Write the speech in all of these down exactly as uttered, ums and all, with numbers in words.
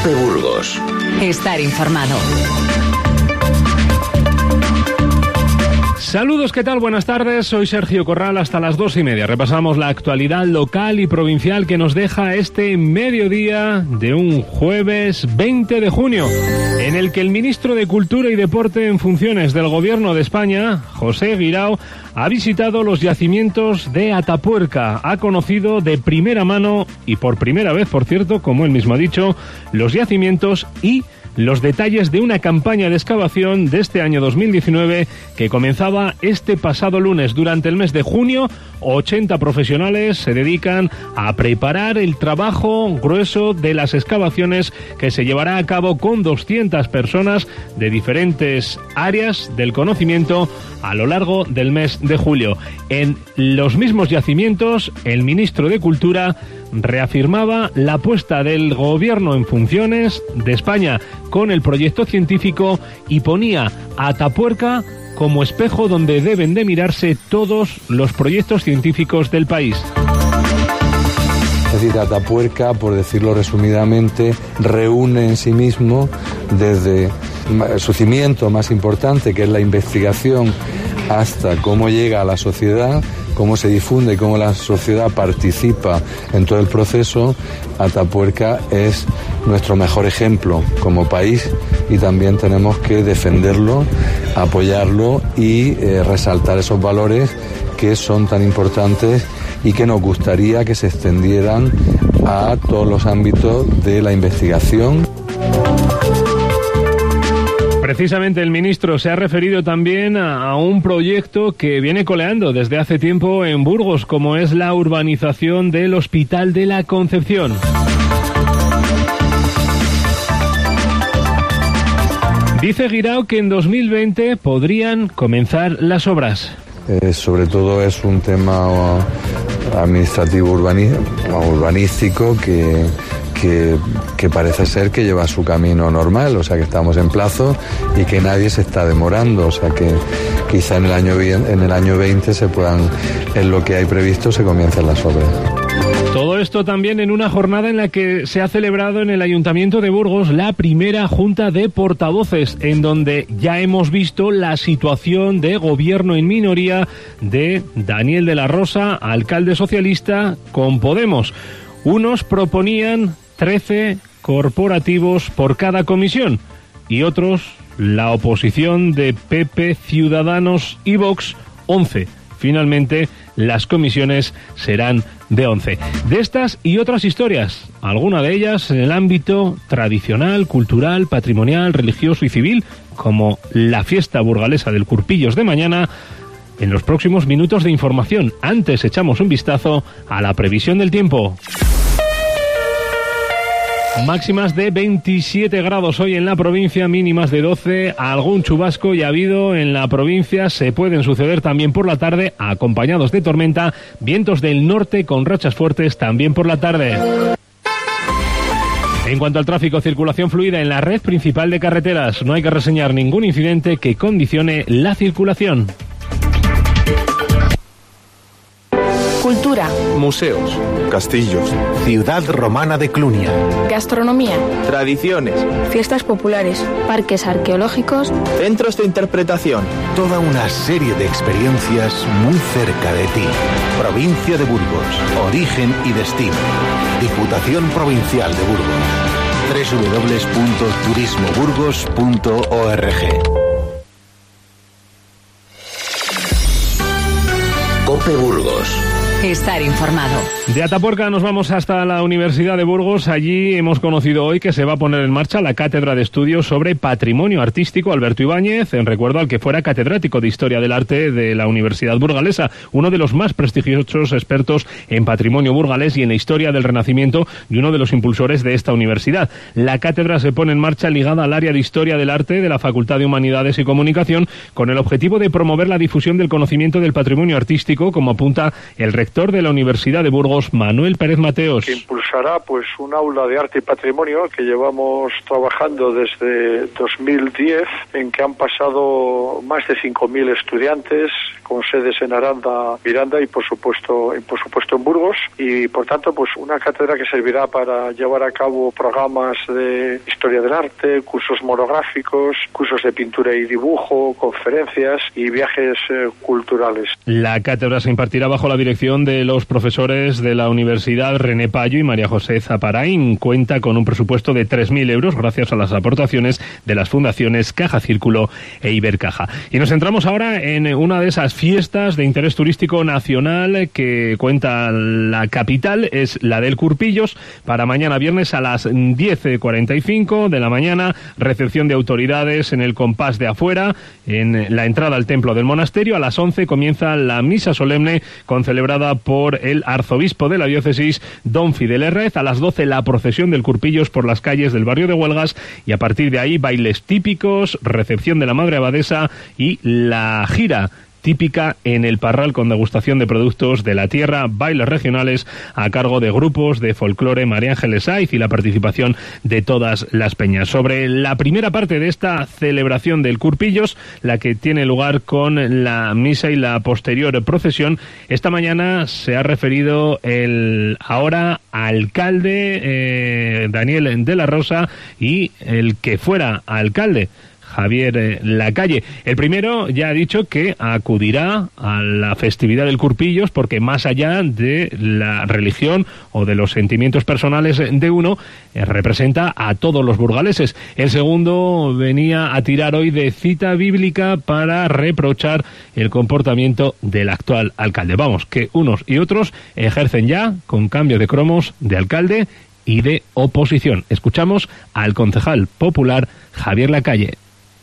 COPE Burgos. Estar informado. Saludos, ¿qué tal? Buenas tardes, soy Sergio Corral, hasta las dos y media. Repasamos la actualidad local y provincial que nos deja este mediodía de un jueves veinte de junio, en el que el ministro de Cultura y Deporte en funciones del Gobierno de España, José Guirao, ha visitado los yacimientos de Atapuerca. Ha conocido de primera mano, y por primera vez, por cierto, como él mismo ha dicho, los yacimientos y los detalles de una campaña de excavación de este año dos mil diecinueve que comenzaba este pasado lunes. Durante el mes de junio, ochenta profesionales se dedican a preparar el trabajo grueso de las excavaciones que se llevará a cabo con doscientas personas de diferentes áreas del conocimiento a lo largo del mes de julio. En los mismos yacimientos, el ministro de Cultura reafirmaba la apuesta del gobierno en funciones de España con el proyecto científico y ponía a Atapuerca como espejo donde deben de mirarse todos los proyectos científicos del país. Es decir, Atapuerca, por decirlo resumidamente, reúne en sí mismo desde su cimiento más importante, que es la investigación, hasta cómo llega a la sociedad, cómo se difunde y cómo la sociedad participa en todo el proceso. Atapuerca es nuestro mejor ejemplo como país y también tenemos que defenderlo, apoyarlo y eh, resaltar esos valores que son tan importantes y que nos gustaría que se extendieran a todos los ámbitos de la investigación. Precisamente el ministro se ha referido también a, a un proyecto que viene coleando desde hace tiempo en Burgos, como es la urbanización del Hospital de la Concepción. Dice Guirao que en dos mil veinte podrían comenzar las obras. Eh, sobre todo es un tema uh, administrativo urbani- urbanístico que... Que, que parece ser que lleva su camino normal, o sea que estamos en plazo y que nadie se está demorando, o sea que quizá en el año en el año veinte se puedan, en lo que hay previsto, se comiencen las obras. Todo esto también en una jornada en la que se ha celebrado en el Ayuntamiento de Burgos la primera Junta de Portavoces, en donde ya hemos visto la situación de gobierno en minoría de Daniel de la Rosa, alcalde socialista con Podemos. Unos proponían trece corporativos por cada comisión y otros, la oposición de P P, Ciudadanos y Vox, once. Finalmente, las comisiones serán de once. De estas y otras historias, alguna de ellas en el ámbito tradicional, cultural, patrimonial, religioso y civil, como la fiesta burgalesa del Curpillos de mañana, en los próximos minutos de información. Antes echamos un vistazo a la previsión del tiempo. Máximas de veintisiete grados hoy en la provincia, mínimas de doce, algún chubasco ya ha habido en la provincia, se pueden suceder también por la tarde, acompañados de tormenta, vientos del norte con rachas fuertes también por la tarde. En cuanto al tráfico, circulación fluida en la red principal de carreteras, no hay que reseñar ningún incidente que condicione la circulación. Cultura, museos, castillos, ciudad romana de Clunia, gastronomía, tradiciones, fiestas populares, parques arqueológicos, centros de interpretación. Toda una serie de experiencias muy cerca de ti. Provincia de Burgos, origen y destino. Diputación Provincial de Burgos. doble u doble u doble u punto turismo burgos punto org. COPE Burgos. Estar informado. De Atapuerca nos vamos hasta la Universidad de Burgos. Allí hemos conocido hoy que se va a poner en marcha la Cátedra de Estudios sobre Patrimonio Artístico Alberto Ibáñez, en recuerdo al que fuera catedrático de Historia del Arte de la Universidad Burgalesa, uno de los más prestigiosos expertos en patrimonio burgalés y en la historia del Renacimiento y uno de los impulsores de esta universidad. La cátedra se pone en marcha ligada al área de Historia del Arte de la Facultad de Humanidades y Comunicación, con el objetivo de promover la difusión del conocimiento del patrimonio artístico, como apunta el rector de la Universidad de Burgos, Manuel Pérez Mateos. Que impulsar impulsará pues un aula de arte y patrimonio que llevamos trabajando desde dos mil diez, en que han pasado más de cinco mil estudiantes con sedes en Aranda, Miranda y por supuesto y por supuesto en Burgos, y por tanto pues una cátedra que servirá para llevar a cabo programas de historia del arte, cursos monográficos, cursos de pintura y dibujo, conferencias y viajes eh, culturales. La cátedra se impartirá bajo la dirección de los profesores de la Universidad René Payo y María José Zaparain. Cuenta con un presupuesto de tres mil euros gracias a las aportaciones de las fundaciones Caja Círculo e Ibercaja. Y nos centramos ahora en una de esas fiestas de interés turístico nacional que cuenta la capital, es la del Curpillos. Para mañana viernes a las diez cuarenta y cinco de la mañana, recepción de autoridades en el compás de afuera, en la entrada al templo del monasterio. A las once comienza la misa solemne concelebrada por el arzobispo de la diócesis, don Fidel Herrez. A las doce la procesión del Curpillos por las calles del barrio de Huelgas, y a partir de ahí bailes típicos, recepción de la Madre Abadesa y la gira típica en el Parral con degustación de productos de la tierra, bailes regionales a cargo de grupos de folclore María Ángeles Saiz y la participación de todas las peñas. Sobre la primera parte de esta celebración del Curpillos, la que tiene lugar con la misa y la posterior procesión, esta mañana se ha referido el ahora alcalde eh, Daniel de la Rosa y el que fuera alcalde, Javier Lacalle. El primero ya ha dicho que acudirá a la festividad del Curpillos porque más allá de la religión o de los sentimientos personales de uno, eh, representa a todos los burgaleses. El segundo venía a tirar hoy de cita bíblica para reprochar el comportamiento del actual alcalde. Vamos, que unos y otros ejercen ya con cambio de cromos de alcalde y de oposición. Escuchamos al concejal popular Javier Lacalle.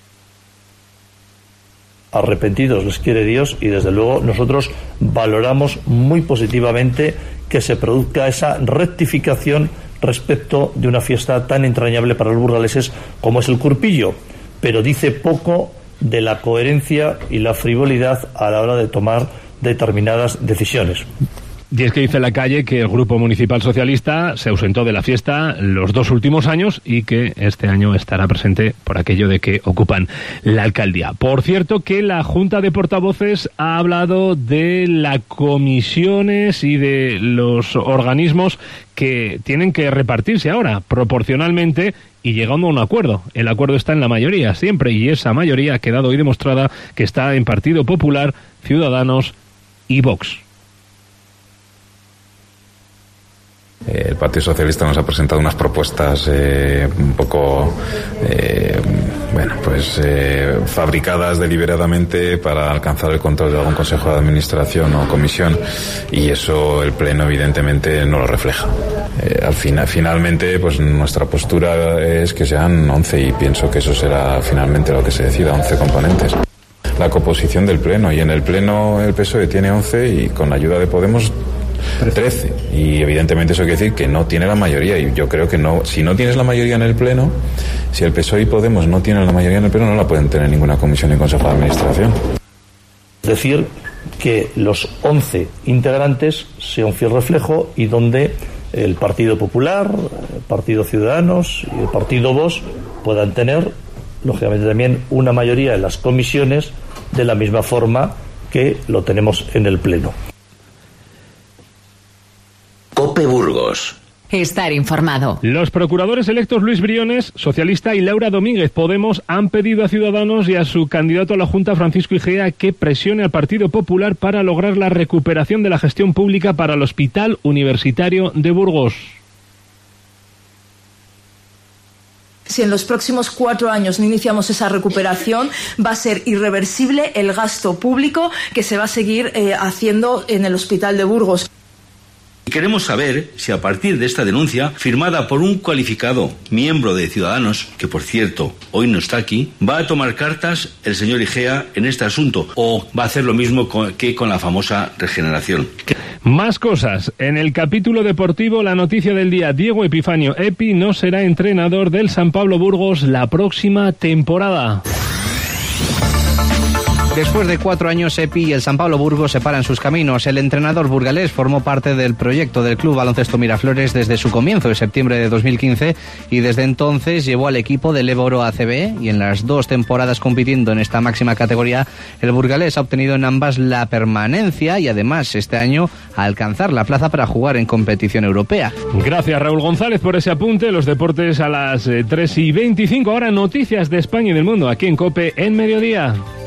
Arrepentidos les quiere Dios, y desde luego nosotros valoramos muy positivamente que se produzca esa rectificación respecto de una fiesta tan entrañable para los burgaleses como es el Curpillo, pero dice poco de la coherencia y la frivolidad a la hora de tomar determinadas decisiones. Y es que dice Lacalle que el Grupo Municipal Socialista se ausentó de la fiesta los dos últimos años y que este año estará presente por aquello de que ocupan la alcaldía. Por cierto, que la Junta de Portavoces ha hablado de las comisiones y de los organismos que tienen que repartirse ahora proporcionalmente y llegando a un acuerdo. El acuerdo está en la mayoría siempre, y esa mayoría ha quedado hoy demostrada que está en Partido Popular, Ciudadanos y Vox. El Partido Socialista nos ha presentado unas propuestas eh, un poco, eh, bueno, pues eh, fabricadas deliberadamente para alcanzar el control de algún consejo de administración o comisión, y eso el Pleno evidentemente no lo refleja. Eh, al final, finalmente, pues nuestra postura es que sean once, y pienso que eso será finalmente lo que se decida, once componentes. La composición del Pleno, y en el Pleno el P S O E tiene once y con la ayuda de Podemos trece, y evidentemente eso quiere decir que no tiene la mayoría, y yo creo que no, si no tienes la mayoría en el Pleno, si el P S O E y Podemos no tienen la mayoría en el Pleno, no la pueden tener ninguna comisión ni consejo de administración. Es decir, que los once integrantes sea un fiel reflejo, y donde el Partido Popular, el Partido Ciudadanos y el Partido Vox puedan tener, lógicamente, también una mayoría en las comisiones, de la misma forma que lo tenemos en el Pleno. COPE Burgos. Estar informado. Los procuradores electos Luis Briones, socialista, y Laura Domínguez, Podemos, han pedido a Ciudadanos y a su candidato a la Junta, Francisco Igea, que presione al Partido Popular para lograr la recuperación de la gestión pública para el Hospital Universitario de Burgos. Si en los próximos cuatro años no iniciamos esa recuperación, va a ser irreversible el gasto público que se va a seguir eh, haciendo en el Hospital de Burgos. Queremos saber si a partir de esta denuncia, firmada por un cualificado miembro de Ciudadanos, que por cierto hoy no está aquí, va a tomar cartas el señor Igea en este asunto, o va a hacer lo mismo que con la famosa regeneración. Más cosas. En el capítulo deportivo, la noticia del día: Diego Epifanio Epi no será entrenador del San Pablo Burgos la próxima temporada. Después de cuatro años, Epi y el San Pablo Burgos separan sus caminos. El entrenador burgalés formó parte del proyecto del Club Baloncesto Miraflores desde su comienzo en septiembre de dos mil quince y desde entonces llevó al equipo del Évoro A C B y en las dos temporadas compitiendo en esta máxima categoría, el burgalés ha obtenido en ambas la permanencia y además este año a alcanzar la plaza para jugar en competición europea. Gracias, Raúl González, por ese apunte. Los deportes a las tres y veinticinco. Ahora noticias de España y del mundo aquí en COPE en Mediodía.